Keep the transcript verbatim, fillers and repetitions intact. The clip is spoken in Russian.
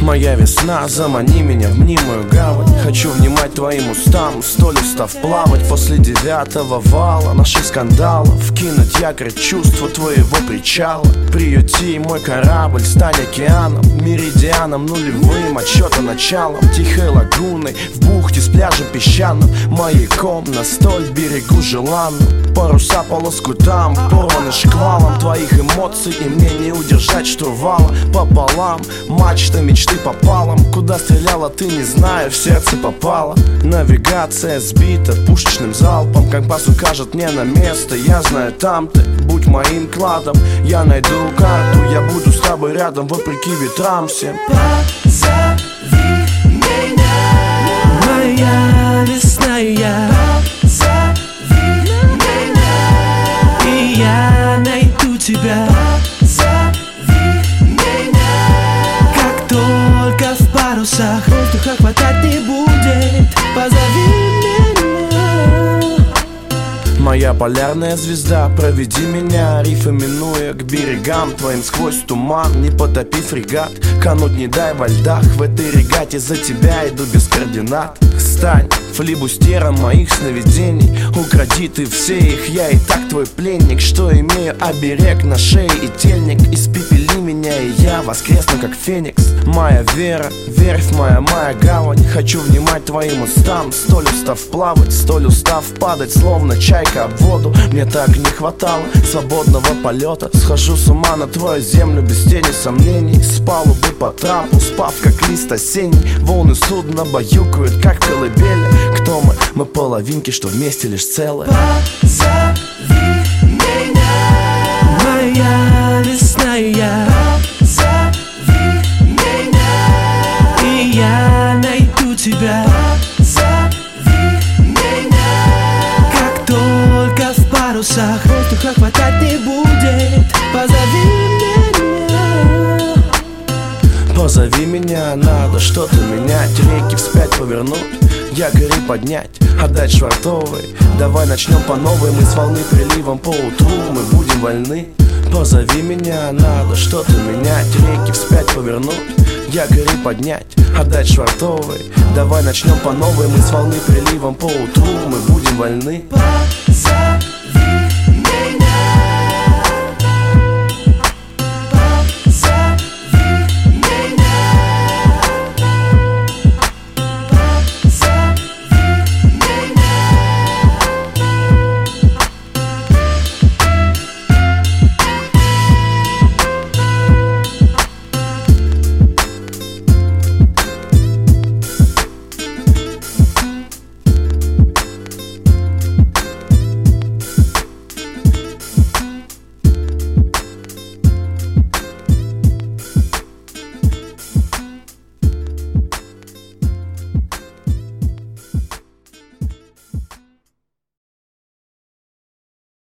Моя весна, замани меня в мнимую гавань. Хочу внимать твоим устам, столь устав плавать. После девятого вала наших скандалов кинуть якорь чувства твоего причала. Приюти мой корабль, стань океаном, меридианом нулевым, отсчета началом. Тихой лагуной, в бухте с пляжем песчаным, маяком на столь берегу желанным. Паруса по лоскутам, порваны шквалом твоих эмоций, и мне не удержать штурвала. Пополам, мачта мечты попалом. Куда стреляла, ты не знаю, в сердце попала. Навигация сбита пушечным залпом. Компас укажет мне на место, я знаю, там ты. Будь моим кладом, я найду карту. Я буду с тобой рядом, вопреки ветрам всем. Позови меня, моя весна, и я. Позови меня, и я найду тебя. Позови меня, как только в парусах воздуха хватать не будет. Позови меня. Моя полярная звезда, проведи меня, рифы минуя к берегам твоим сквозь туман. Не потопи фрегат, кануть не дай во льдах. В этой регате за тебя иду без координат. Стань флибустером моих сновидений, укради ты все их, я и так твой пленник. Что имею, оберег на шее и тельник. Испепели меня, и я воскресну как феникс. Моя вера, верь в моя, моя гавань. Хочу внимать твоим устам, столь устав плавать, столь устав падать, словно чайка об воду. Мне так не хватало свободного полета. Схожу с ума на твою землю без тени сомнений. С палубы по трапу, спав как лист осенний. Волны судна баюкают, как в колыбели. Кто мы? Мы половинки, что вместе лишь целые. Позови меня, моя весна, и я. Позови меня, и я найду тебя. Позови меня, как только в парусах воздуха хватать не будет. Позови меня. Позови меня, надо что-то менять. Реки вспять повернуть, якори поднять, отдать швартовый. Давай начнем по новой, мы с волны приливом по утру, мы будем вольны. Позови меня, надо что-то менять. Реки вспять повернуть, якори поднять, отдать швартовый. Давай начнем по новой, мы с волны приливом по утру, мы будем вольны.